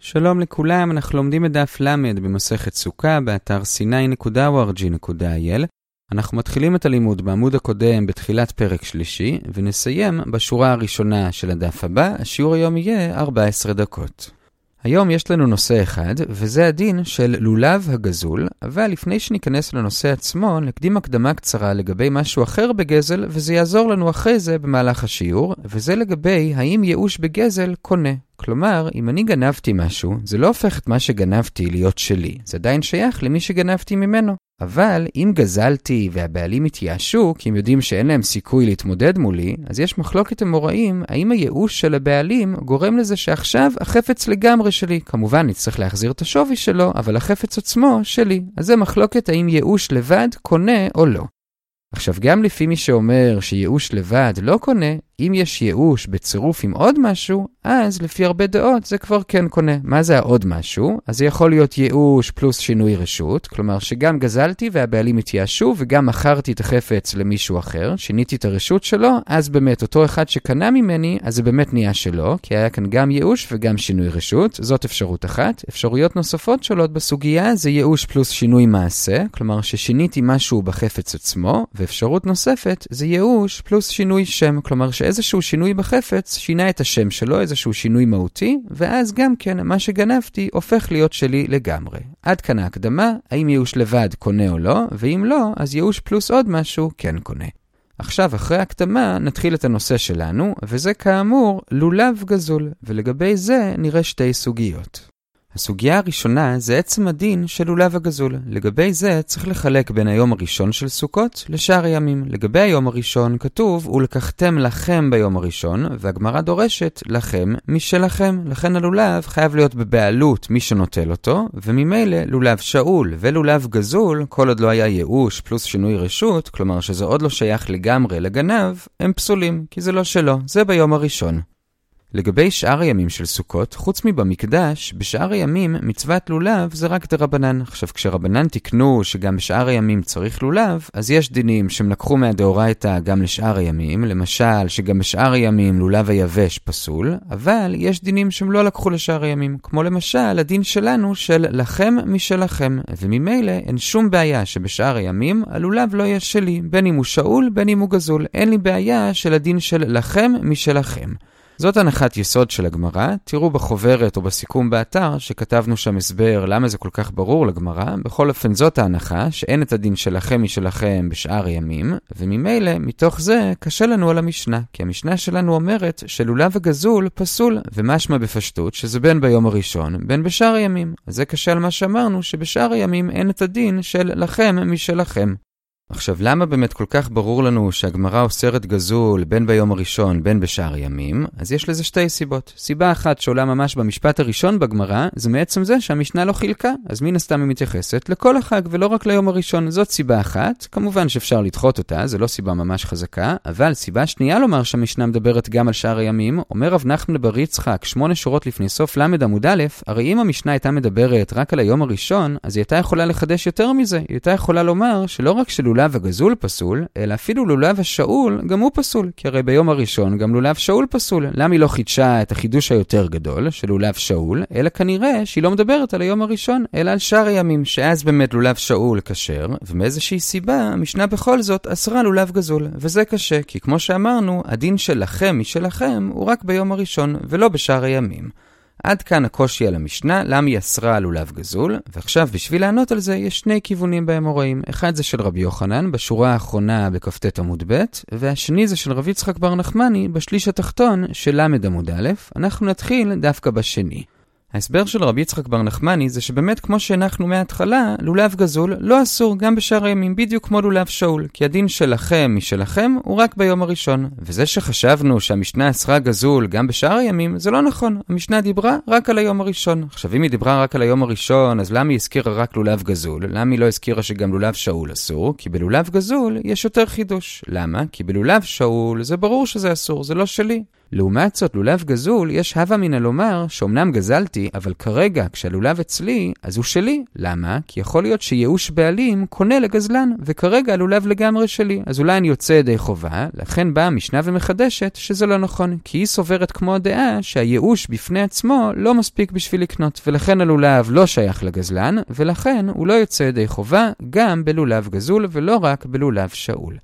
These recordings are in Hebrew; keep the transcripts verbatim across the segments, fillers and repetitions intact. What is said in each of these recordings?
שלום לכולם, אנחנו לומדים את דף למד במסכת סוכה באתר סיני נקודה או אר ג'י נקודה איי אל. אנחנו מתחילים את הלימוד בעמוד הקודם בתחילת פרק שלישי, ונסיים בשורה הראשונה של הדף הבא. השיעור היום יהיה ארבע עשרה דקות. היום יש לנו נושא אחד, וזה הדין של לולב הגזול, אבל לפני שניכנס לנושא עצמו, נקדים הקדמה קצרה לגבי משהו אחר בגזל, וזה יעזור לנו אחרי זה במהלך השיעור, וזה לגבי האם ייאוש בגזל קונה. כלומר, אם אני גנבתי משהו, זה לא הופך את מה שגנבתי להיות שלי. זה עדיין שייך למי שגנבתי ממנו. אבל אם גזלתי והבעלים התייאשו, כי הם יודעים שאין להם סיכוי להתמודד מולי, אז יש מחלוקת אמוראים, האם הייאוש של הבעלים גורם לזה שעכשיו החפץ לגמרי שלי. כמובן, נצטרך להחזיר את השווי שלו, אבל החפץ עצמו שלי. אז זה מחלוקת האם ייאוש לבד קונה או לא. עכשיו, גם לפי מי שאומר שייאוש לבד לא קונה, אם יש ייאוש בצירוף עם עוד משהו, אז לפי הרבה דעות זה כבר כן קונה. מה זה העוד משהו? אז זה יכול להיות ייאוש פלוס שינוי רשות, כלומר שגם גזלתי והבעלים התייאשו וגם מכרתי את החפץ למישהו אחר, שיניתי את הרשות שלו, אז באמת אותו אחד שקנה ממני, אז זה באמת נהיה שלו, כי היה כאן גם ייאוש וגם שינוי רשות, זאת אפשרות אחת. אפשרויות נוספות שולות בסוגיה זה ייאוש פלוס שינוי מעשה, כלומר ששיניתי משהו בחפץ עצמו, ואפשרות נוספת זה ייאוש פלוס שינוי שם, כלומר שאיזשהו שינוי בחפץ שינה את השם שלו, איזשהו שינוי מהותי, ואז גם כן מה שגנבתי הופך להיות שלי לגמרי. עד כאן ההקדמה, האם ייאוש לבד קונה או לא, ואם לא, אז ייאוש פלוס עוד משהו כן קונה. עכשיו, אחרי ההקדמה, נתחיל את הנושא שלנו, וזה כאמור לולב גזול, ולגבי זה נראה שתי סוגיות. הסוגיה הראשונה זה עצם הדין של לולב הגזול. לגבי זה צריך לחלק בין היום הראשון של סוכות לשאר הימים. לגבי היום הראשון כתוב, ולקחתם לכם ביום הראשון, והגמרא דורשת לכם משלכם. לכן הלולב חייב להיות בבעלות מי שנוטל אותו, וממילא לולב שאול ולולב גזול, כל עוד לא היה ייאוש פלוס שינוי רשות, כלומר שזה עוד לא שייך לגמרי לגנב, הם פסולים, כי זה לא שלו, זה ביום הראשון. לגבי שאר הימים של סוכות, חוץ מבמקדש, בשאר הימים מצוות לולב זה רק דרבנן. עכשיו, כשרבנן תקנו שגם בשאר הימים צריך לולב, אז יש דינים שהם לקחו מהדאורייתא גם לשאר הימים, למשל שגם בשאר הימים לולב היבש פסול, אבל יש דינים שהם לא לקחו לשאר הימים, כמו למשל הדין שלנו של לכם משלכם, וממילא אין שום בעיה שבשאר הימים הלולב לא יהיה שלי, בין אם הוא שאול בין אם הוא גזול. אין לי בעיה של הדין של לכם משלכם. זאת הנחת יסוד של הגמרא. תראו בחוברת או בסיכום באתר שכתבנו שם הסבר למה זה כל כך ברור לגמרא. בכל אופן זאת ההנחה שאין את הדין שלכם משלכם בשאר הימים, וממילא מתוך זה קשה לנו על המשנה, כי המשנה שלנו אומרת שלולב הגזול פסול, ומשמע בפשטות שזה בין ביום הראשון בין בשאר הימים. אז זה קשה על מה שאמרנו שבשאר הימים אין את הדין של לכם משלכם. עכשיו, למה באמת כל כך ברור לנו שהגמרא אוסרת גזול בין ביום הראשון בין בשאר הימים? אז יש לזה שתי סיבות. סיבה אחת שעולה ממש במשפט הראשון בגמרא, זה מעצם זה שהמשנה לא חילקה, אז מן הסתם היא מתייחסת לכל החג ולא רק ליום הראשון. זאת סיבה אחת, כמובן שאפשר לדחות אותה, זה לא סיבה ממש חזקה, אבל סיבה שנייה לומר שהמשנה מדברת גם על שאר הימים, אומר רב נחמן בר יצחק שמונה שורות לפני סוף למד עמוד א', הרי אם המשנה הייתה מדברת רק על היום הראשון, אז היא הייתה יכולה לחדש יותר מזה, היא הייתה יכולה לומר שלא רק של לולב הגזול פסול, אלא אפילו לולב השאול גם הוא פסול, כי הרי ביום הראשון גם לולב שאול פסול. למה היא לא חידשה את החידוש היותר גדול של לולב שאול? אלא כנראה שהיא לא מדברת על היום הראשון, אלא על שאר הימים, שאז באמת לולב שאול כשר, ומאיזושהי סיבה המשנה בכל זאת אסרה לולב גזול, וזה קשה, כי כמו שאמרנו, הדין שלכם משלכם הוא רק ביום הראשון ולא בשאר הימים. עד כאן הקושי על המשנה, למה היא אסרה על לולב גזול, ועכשיו בשביל לענות על זה יש שני כיוונים באמוראים. אחד זה של רבי יוחנן בשורה האחרונה בכ"ט עמוד ב', והשני זה של רבי יצחק בר נחמני בשליש התחתון של למד עמוד א'. אנחנו נתחיל דווקא בשני. ההסבר של רבי יצחק בר נחמני זה שבאמת כמו שהנחנו מההתחלה, לולב גזול לא אסור גם בשאר הימים, בדיוק כמו לולב שאול, כי הדין שלכם משלכם הוא רק ביום הראשון. וזה שחשבנו שהמשנה אסרה גזול גם בשאר הימים, זה לא נכון. המשנה דיברה רק על היום הראשון. עכשיו אם היא דיברה רק על היום הראשון, אז למה היא הזכירה רק לולב גזול? למה היא לא הזכירה שגם לולב שאול אסור? כי בלולב גזול יש יותר חידוש. למה? כי בלולב שאול זה ברור שזה אסור, זה לא שלי. לעומת זאת, לולב גזול, יש הווה מן הלומר שאומנם גזלתי, אבל כרגע, כשהלולב אצלי, אז הוא שלי. למה? כי יכול להיות שייאוש בעלים קונה לגזלן, וכרגע הלולב לגמרי שלי. אז אולי אני יוצא ידי חובה, לכן באה המשנה ומחדשת שזה לא נכון, כי היא סוברת כמו הדעה שהייאוש בפני עצמו לא מספיק בשביל לקנות, ולכן הלולב לא שייך לגזלן, ולכן הוא לא יוצא ידי חובה גם בלולב גזול ולא רק בלולב שאול.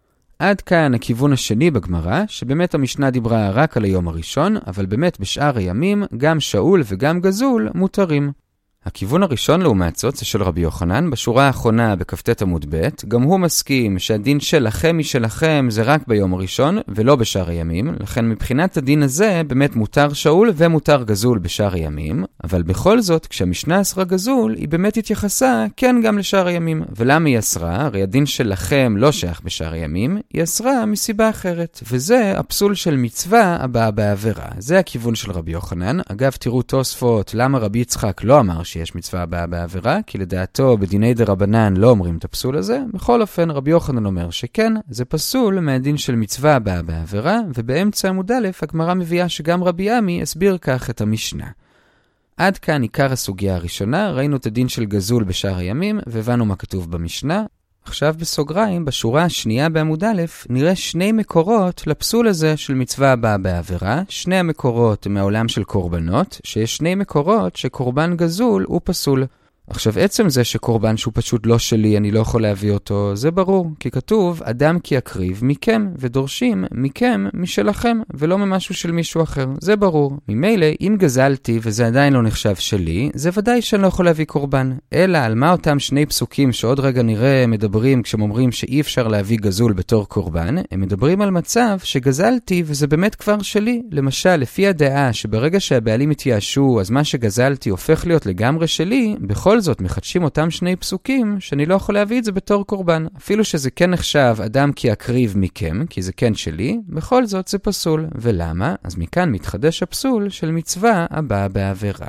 עד כאן הכיוון השני בגמרא, שבאמת המשנה דיברה רק על היום הראשון, אבל באמת בשאר הימים גם שאול וגם גזול מותרים. הכיוון הראשון לעומת זאת זה של רבי יוחנן, בשורה האחרונה בכ"ט עמוד ב', גם הוא מסכים שהדין שלכם משלכם זה רק ביום הראשון ולא בשאר הימים, לכן מבחינת הדין הזה באמת מותר שאול ומותר גזול בשאר הימים, אבל בכל זאת כשהמשנה אסרה גזול היא באמת התייחסה כן גם לשאר הימים. ולמה היא אסרה? הרי הדין שלכם לא שייך בשאר הימים, היא אסרה מסיבה אחרת, וזה הפסול של מצווה הבאה בעבירה. זה הכיוון של רבי יוחנן. אגב, תראו תוספות למה רבי יצחק לא אמר שיש מצווה הבאה בעבירה, כי לדעתו בדיני דרבנן לא אומרים את הפסול הזה. בכל אופן, רבי יוחנן אומר שכן, זה פסול מהדין של מצווה הבאה בעבירה, ובאמצע עמוד א' הגמרא מביאה שגם רבי עמי הסביר כך את המשנה. עד כאן עיקר הסוגיה הראשונה, ראינו את הדין של גזול בשאר הימים, והבנו מה כתוב במשנה. עכשיו בסוגריים, בשורה השנייה בעמוד א', נראה שני מקורות לפסול הזה של מצווה הבאה בעבירה. שני המקורות מהעולם של קורבנות, שיש שני מקורות שקורבן גזול הוא פסול. עכשיו עצם זה שקורבן שהוא פשוט לא שלי, אני לא יכול להביא אותו, זה ברור, כי כתוב אדם כי יקריב מכם, ודורשים מכם משלכם, ולא ממשהו של מישהו אחר, זה ברור. ממילא, אם גזלתי וזה עדיין לא נחשב שלי, זה ודאי שאני לא יכול להביא קורבן. אלא על מה אותם שני פסוקים שעוד רגע נראה מדברים כשהם אומרים שאי אפשר להביא גזול בתור קורבן, הם מדברים על מצב שגזלתי וזה באמת כבר שלי. למשל, לפי הדעה שברגע שהבעלים התייאשו, אז מה שגזלתי הופך להיות לגמרי שלי, בכל זאת מחדשים אותם שני פסוקים שאני לא יכול להביא את זה בתור קורבן. אפילו שזה כן נחשב אדם כי יקריב מכם, כי זה כן שלי, בכל זאת זה פסול. ולמה? אז מכאן מתחדש הפסול של מצווה הבאה בעבירה.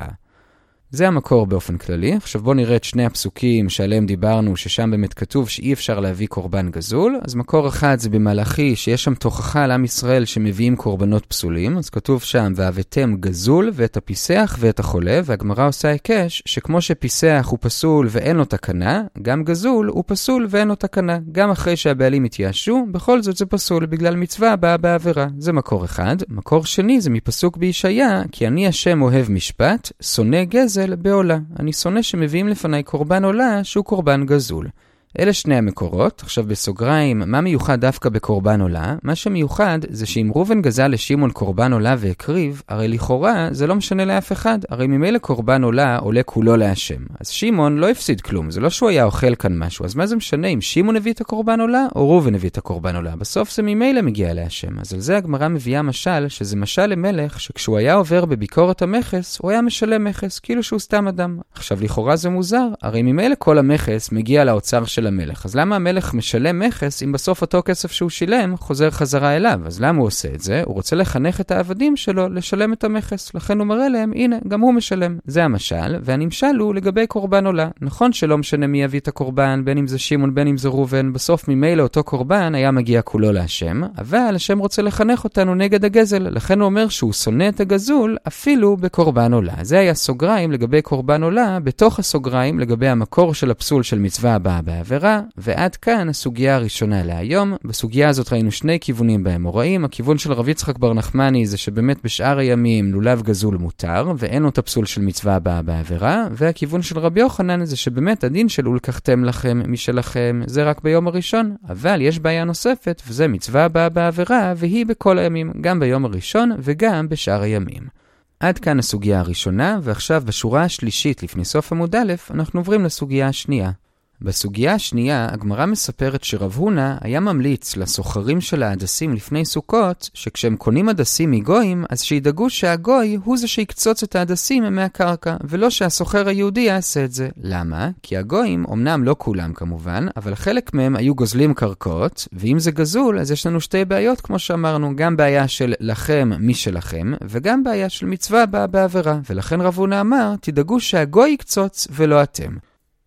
זה המקור באופן כללי. עכשיו בואו נראה את שני הפסוקים שעליהם דיברנו, ששם באמת כתוב שאי אפשר להביא קורבן גזול. אז מקור אחד זה במלאכי, שיש שם תוכחה על עם ישראל שמביאים קורבנות פסולים. אז כתוב שם, והבאתם גזול ואת הפיסח ואת החולה, והגמרא עושה הקש שכמו שפיסח הוא פסול ואין לו תקנה, גם גזול הוא פסול ואין לו תקנה. גם אחרי שהבעלים התייאשו, בכל זאת זה פסול בגלל מצווה הבאה בעבירה. זה מקור אחד. מקור שני זה מפסוק בישעיה, כי אני השם אוהב משפט, שונא גזל בעולה. אני שונא שמביאים לפני קורבן עולה שהוא קורבן גזול. אלה שני המקורות. עכשיו בסוגריים, מה מיוחד דווקא בקורבן עולה? מה שמיוחד זה שאם ראובן גזל לשמעון קורבן עולה והקריב, הרי לכאורה זה לא משנה לאף אחד. הרי ממילא קורבן עולה עולה כולו להשם. אז שמעון לא הפסיד כלום, זה לא שהוא היה אוכל כאן משהו. אז מה זה משנה אם שמעון הביא את הקורבן עולה או ראובן הביא את הקורבן עולה? בסוף זה ממילא מגיע להשם. אז על זה הגמרא מביאה משל, שזה משל למלך שכשהוא היה עובר בביקורת המכס, הוא היה משלם מכס, כאילו שהוא סתם אדם. עכשיו לכאורה זה מוזר, הרי ממילא כל המכס מגיע לאוצר של המלך. אז למה המלך משלם מכס אם בסוף אותו כסף שהוא שילם חוזר חזרה אליו? אז למה הוא עושה את זה? הוא רוצה לחנך את העבדים שלו לשלם את המכס. לכן הוא מראה להם, הנה, גם הוא משלם. זה המשל, והנמשל הוא לגבי קורבן עולה. נכון שלא משנה מי יביא את הקורבן, בין אם זה שמעון, בין אם זה ראובן, בסוף ממילא אותו קורבן היה מגיע כולו להשם, אבל השם רוצה לחנך אותנו נגד הגזל. לכן הוא אומר שהוא שונא את הגזול אפילו בקורבן עולה. זה היה סוגריים לגבי קורבן עולה, בתוך הסוגריים לגבי המקור של הפסול של מצווה הבאה בעבירה. ועד כאן הסוגיה הראשונה להיום. בסוגיה הזאת ראינו שני כיוונים באמוראים. הכיוון של רבי יצחק בר נחמני זה שבאמת בשאר הימים לולב גזול מותר, ואין לו את הפסול של מצווה הבאה בעבירה. והכיוון של רבי יוחנן זה שבאמת הדין של ולקחתם לכם משלכם זה רק ביום הראשון. אבל יש בעיה נוספת, וזה מצווה הבאה בעבירה, והיא בכל הימים, גם ביום הראשון וגם בשאר הימים. עד כאן הסוגיה הראשונה, ועכשיו בשורה השלישית לפני סוף עמוד א' אנחנו עוברים לסוגיה השנייה. בסוגיה השנייה, הגמרא מספרת שרב הונא היה ממליץ לסוחרים של ההדסים לפני סוכות, שכשהם קונים הדסים מגויים, אז שידאגו שהגוי הוא זה שיקצוץ את ההדסים מהקרקע, ולא שהסוחר היהודי יעשה את זה. למה? כי הגויים, אמנם לא כולם כמובן, אבל חלק מהם היו גוזלים קרקעות, ואם זה גזול, אז יש לנו שתי בעיות, כמו שאמרנו, גם בעיה של לכם משלכם, וגם בעיה של מצווה הבאה בעבירה. ולכן רב הונא אמר, תדאגו שהגוי יקצוץ ולא אתם.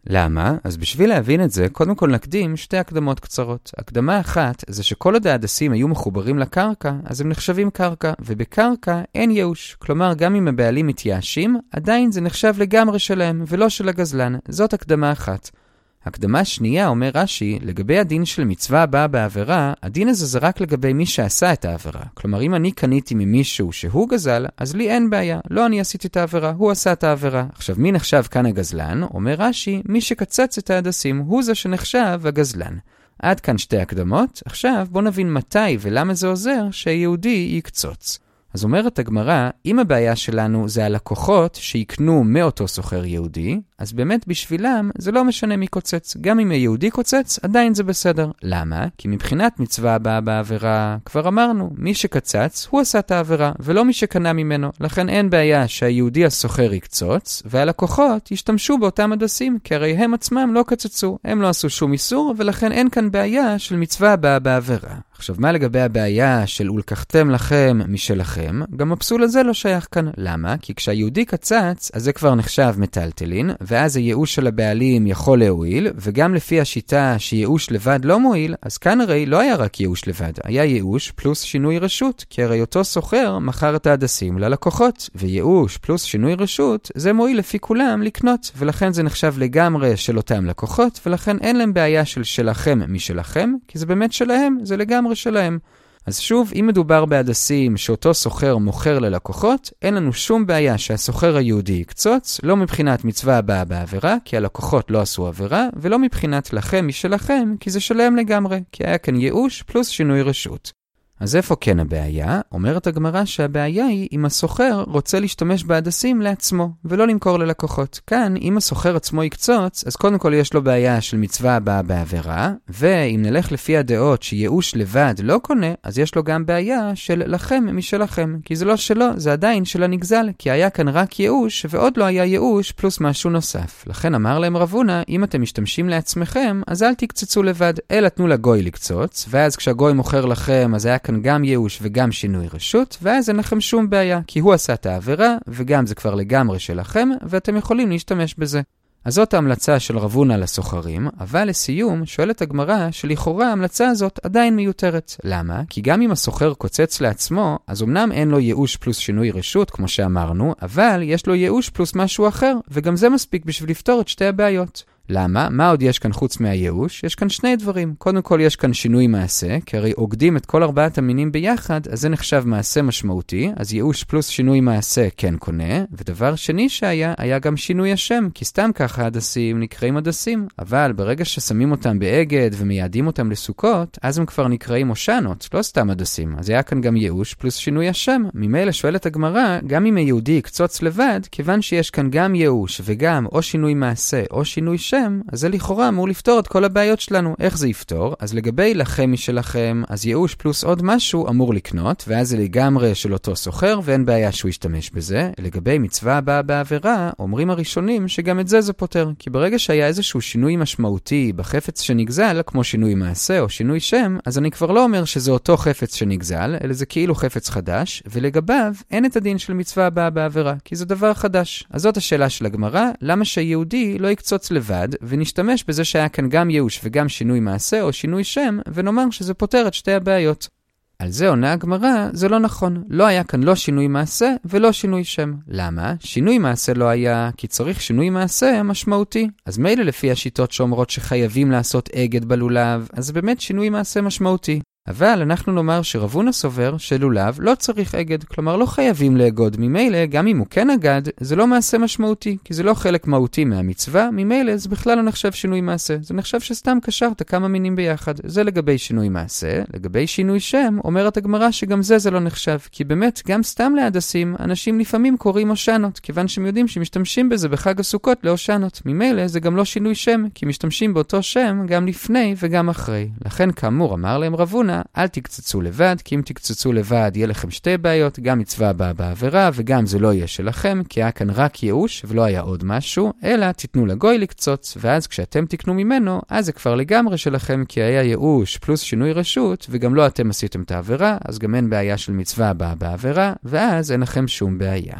למה? אז בשביל להבין את זה, קודם כל נקדים שתי הקדמות קצרות. הקדמה אחת זה שכל עוד ההדסים היו מחוברים לקרקע, אז הם נחשבים קרקע, ובקרקע אין ייאוש. כלומר, גם אם הבעלים מתייאשים, עדיין זה נחשב לגמרי שלהם, ולא של הגזלן. זאת הקדמה אחת. הקדמה שנייה, אומר רש"י, לגבי הדין של מצווה הבאה בעבירה, הדין הזה זה רק לגבי מי שעשה את העבירה. כלומר, אם אני קניתי ממישהו שהוא גזל, אז לי אין בעיה. לא אני עשיתי את העבירה, הוא עשה את העבירה. עכשיו, מי נחשב כאן הגזלן? אומר רש"י, מי שקצץ את ההדסים, הוא זה שנחשב הגזלן. עד כאן שתי הקדמות. עכשיו, בוא נבין מתי ולמה זה עוזר שהיהודי יקצוץ. אז אומרת הגמרא, אם הבעיה שלנו זה הלקוחות שיקנו מאותו סוחר יהודי, אז באמת בשבילם זה לא משנה מי קוצץ. גם אם היהודי קוצץ, עדיין זה בסדר. למה? כי מבחינת מצווה הבאה בעבירה, כבר אמרנו, מי שקצץ הוא עשה את העבירה, ולא מי שקנה ממנו. לכן אין בעיה שהיהודי הסוחר יקצוץ, והלקוחות ישתמשו באותם הדסים, כי הרי הם עצמם לא קצצו. הם לא עשו שום איסור, ולכן אין כאן בעיה של מצווה הבאה בעבירה. עכשיו, מה לגבי הבעיה של ולקחתם לכם משלכם? גם הפסול הזה לא שייך כאן. למה? כי כשהיהודי קצץ, אז זה כבר נחשב מטלטלין, ואז הייאוש של הבעלים יכול להועיל, וגם לפי השיטה שייאוש לבד לא מועיל, אז כאן הרי לא היה רק ייאוש לבד, היה ייאוש פלוס שינוי רשות, כי הרי אותו סוחר מכר את ההדסים ללקוחות, וייאוש פלוס שינוי רשות, זה מועיל לפי כולם לקנות, ולכן זה נחשב לגמרי של אותם לקוחות, ולכן אין להם בעיה של שלכם משלכם, כי זה באמת שלהם, זה לגמרי שלהם. אז שוב, אם מדובר בהדסים שאותו סוחר מוכר ללקוחות, אין לנו שום בעיה שהסוחר היהודי יקצוץ, לא מבחינת מצווה הבאה בעבירה, כי הלקוחות לא עשו עבירה, ולא מבחינת לכם משלכם, כי זה שלהם לגמרי, כי היה כאן ייאוש פלוס שינוי רשות. אז איפה כן הבעיה? אומרת הגמרא שהבעיה היא אם הסוחר רוצה להשתמש בהדסים לעצמו, ולא למכור ללקוחות. כאן, אם הסוחר עצמו יקצוץ, אז קודם כל יש לו בעיה של מצווה הבאה בעבירה, ואם נלך לפי הדעות שייאוש לבד לא קונה, אז יש לו גם בעיה של לכם משלכם, כי זה לא שלו, זה עדיין של הנגזל, כי היה כאן רק ייאוש, ועוד לא היה ייאוש פלוס משהו נוסף. לכן אמר להם רב הונא, אם אתם משתמשים לעצמכם, אז אל תקצצו לבד, אלא תנו לגוי לקצוץ, ואז כשהגוי מוכר לכם, אז היה כאן גם ייאוש וגם שינוי רשות, ואז אין לכם שום בעיה, כי הוא עשה את העבירה, וגם זה כבר לגמרי שלכם, ואתם יכולים להשתמש בזה. אז זאת ההמלצה של רב הונא לסוחרים, אבל לסיום שואלת הגמרא שלכאורה ההמלצה הזאת עדיין מיותרת. למה? כי גם אם הסוחר קוצץ לעצמו, אז אמנם אין לו ייאוש פלוס שינוי רשות, כמו שאמרנו, אבל יש לו ייאוש פלוס משהו אחר, וגם זה מספיק בשביל לפתור את שתי הבעיות. למה? מה עוד יש כאן חוץ מהייאוש? יש כאן שני דברים. קודם כל יש כאן שינוי מעשה, כי הרי עוגדים את כל ארבעת המינים ביחד, אז זה נחשב מעשה משמעותי, אז ייאוש פלוס שינוי מעשה כן קונה, ודבר שני שהיה, היה גם שינוי השם, כי סתם ככה הדסים נקראים הדסים, אבל ברגע ששמים אותם באגד ומייעדים אותם לסוכות, אז הם כבר נקראים אושנות, לא סתם הדסים, אז היה כאן גם ייאוש פלוס שינוי השם. ממילא שואלת הגמרא, גם אם היהודי יקצוץ לבד, כיוון שיש כאן גם ייאוש וגם או שינוי מעשה או שינוי שם, אז זה לכאורה אמור לפתור את כל הבעיות שלנו. איך זה יפתור? אז לגבי לכם משלכם, אז ייאוש פלוס עוד משהו אמור לקנות, ואז זה לגמרי של אותו סוחר, ואין בעיה שהוא ישתמש בזה. לגבי מצווה הבאה בעבירה, אומרים הראשונים שגם את זה זה פותר, כי ברגע שהיה איזשהו שינוי משמעותי בחפץ שנגזל, כמו שינוי מעשה או שינוי שם, אז אני כבר לא אומר שזה אותו חפץ שנגזל, אלא זה כאילו חפץ חדש, ולגביו אין את הדין של מצווה הבאה בעבירה, כי זה דבר חדש. אז זאת השאלה של הגמרא, למה שהיהודי לא יקצוץ לבד, ונשתמש בזה שהיה כאן גם ייאוש וגם שינוי מעשה או שינוי שם, ונאמר שזה פותר את שתי הבעיות. על זה עונה הגמרא, זה לא נכון. לא היה כאן לא שינוי מעשה ולא שינוי שם. למה? שינוי מעשה לא היה, כי צריך שינוי מעשה משמעותי. אז מילא לפי השיטות שאומרות שחייבים לעשות אגד בלולב, אז באמת שינוי מעשה משמעותי. אבל אנחנו נאמר שרב הונא סובר שלולב לא צריך אגד, כלומר לא חייבים לאגוד. ממילא, גם אם הוא כן אגד, זה לא מעשה משמעותי, כי זה לא חלק מהותי מהמצווה, ממילא זה בכלל לא נחשב שינוי מעשה. זה נחשב שסתם קשרת כמה מינים ביחד. זה לגבי שינוי מעשה. לגבי שינוי שם, אומרת הגמרא שגם זה זה לא נחשב, כי באמת גם סתם להדסים, אנשים לפעמים קוראים אושנות, כיוון שהם יודעים שמשתמשים בזה בחג הסוכות לאושנות. ממילא זה גם לא שינוי שם, כי משתמשים באותו שם גם לפני וגם אחרי. לכן כאמור אמר להם רב הונא, אל תקצצו לבד, כי אם תקצצו לבד יהיה לכם שתי בעיות, גם מצווה הבאה בעבירה וגם זה לא יהיה שלכם, כי היה כאן רק ייאוש ולא היה עוד משהו, אלא תיתנו לגוי לקצוץ, ואז כשאתם תקנו ממנו, אז זה כבר לגמרי שלכם, כי היה ייאוש פלוס שינוי רשות, וגם לא אתם עשיתם את העבירה, אז גם אין בעיה של מצווה הבאה בעבירה, ואז אין לכם שום בעיה.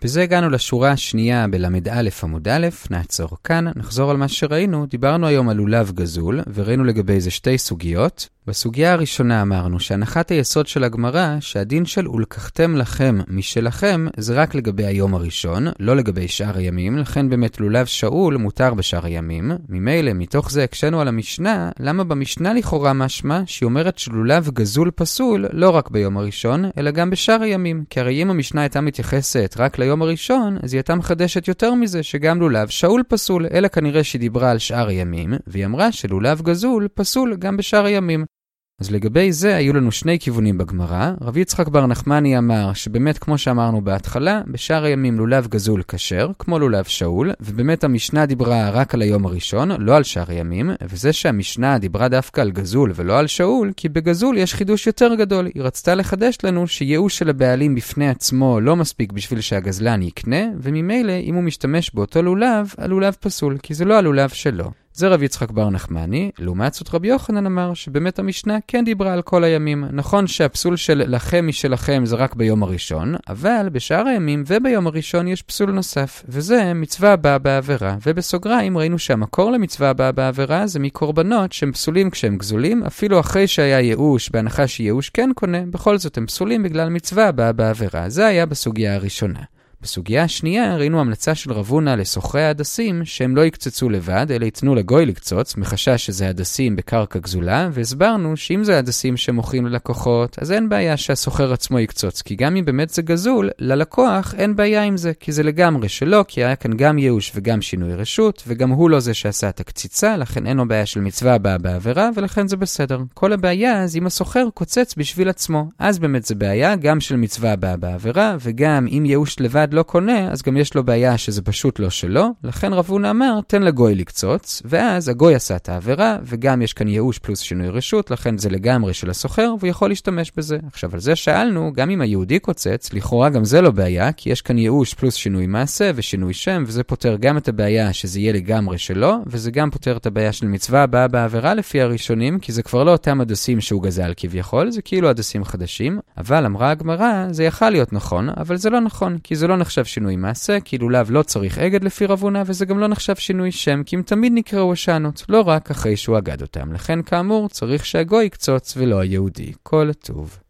בזה הגענו לשורה השנייה בלמד א' עמוד א', נעצור כאן, נחזור על מה שראינו, דיברנו היום על לולב גזול, וראינו לגבי זה שתי סוגיות. בסוגיה הראשונה אמרנו שהנחת היסוד של הגמרא, שהדין של ולקחתם לכם משלכם, זה רק לגבי היום הראשון, לא לגבי שאר הימים, לכן באמת לולב שאול מותר בשאר הימים. ממילא, מתוך זה הקשנו על המשנה, למה במשנה לכאורה משמע שהיא אומרת שלולב גזול פסול, לא רק ביום הראשון, אלא גם בשאר הימים. כי הרי אם המשנה הייתה מתייחסת רק ליום הראשון, אז היא הייתה מחדשת יותר מזה שגם לולב שאול פסול, אלא כנראה שהיא דיברה על שאר הימים, והיא אמרה שלולב גזול פסול גם בשאר הימים. אז לגבי זה היו לנו שני כיוונים בגמרא. רבי יצחק בר נחמני אמר שבאמת כמו שאמרנו בהתחלה, בשאר הימים לולב גזול כשר, כמו לולב שאול, ובאמת המשנה דיברה רק על היום הראשון, לא על שאר הימים, וזה שהמשנה דיברה דווקא על גזול ולא על שאול, כי בגזול יש חידוש יותר גדול. היא רצתה לחדש לנו שייאוש של הבעלים בפני עצמו לא מספיק בשביל שהגזלן יקנה, וממילא אם הוא משתמש באותו לולב, הלולב פסול, כי זה לא הלולב שלו. זה רב יצחק בר נחמני. לעומת זאת רבי יוחנן אמר שבאמת המשנה כן דיברה על כל הימים. נכון שהפסול של לכם משלכם זה רק ביום הראשון, אבל בשאר הימים וביום הראשון יש פסול נוסף, וזה מצווה הבאה בעבירה. ובסוגריים ראינו שהמקור למצווה הבאה בעבירה זה מקורבנות שהם פסולים כשהם גזולים, אפילו אחרי שהיה ייאוש, בהנחה שייאוש כן קונה, בכל זאת הם פסולים בגלל מצווה הבאה בעבירה. זה היה בסוגיה הראשונה. בסוגיה השנייה ראינו המלצה של רב הונא לסוחרי ההדסים שהם לא יקצצו לבד, אלא ייתנו לגוי לקצוץ, מחשש שזה הדסים בקרקע גזולה, והסברנו שאם זה הדסים שמוכרים ללקוחות, אז אין בעיה שהסוחר עצמו יקצוץ, כי גם אם באמת זה גזול, ללקוח אין בעיה עם זה, כי זה לגמרי שלו, כי היה כאן גם ייאוש וגם שינוי רשות, וגם הוא לא זה שעשה את הקציצה, לכן אין לו בעיה של מצווה הבאה בעבירה, ולכן זה בסדר. כל הבעיה אז אם הסוחר קוצץ בשביל עצמו, אז באמת זה בעיה גם של מצווה הבאה בעבירה, וגם אם ייאוש לבד לא קונה, אז גם יש לו בעיה שזה פשוט לא שלו, לכן רב הונא אמר, תן לגוי לקצוץ, ואז הגוי עשה את העבירה, וגם יש כאן ייאוש פלוס שינוי רשות, לכן זה לגמרי של הסוחר, והוא יכול להשתמש בזה. עכשיו על זה שאלנו, גם אם היהודי קוצץ, לכאורה גם זה לא בעיה, כי יש כאן ייאוש פלוס שינוי מעשה ושינוי שם, וזה פותר גם את הבעיה שזה יהיה לגמרי שלו, וזה גם פותר את הבעיה של מצווה הבאה בעבירה לפי הראשונים, כי זה כבר לא אותם הדסים שהוא גזל כביכול, זה כאילו הדסים חדשים, אבל אמרה הגמרא, זה יכל להיות נכון, אבל זה לא נכון, כי זה לא נחשב שינוי מעשה, כי לולב לא צריך אגד לפי רב הונא, וזה גם לא נחשב שינוי שם, כי הם תמיד נקראו השענות, לא רק אחרי שהוא אגד אותם. לכן כאמור, צריך שהגוי יקצוץ ולא היהודי. כל טוב.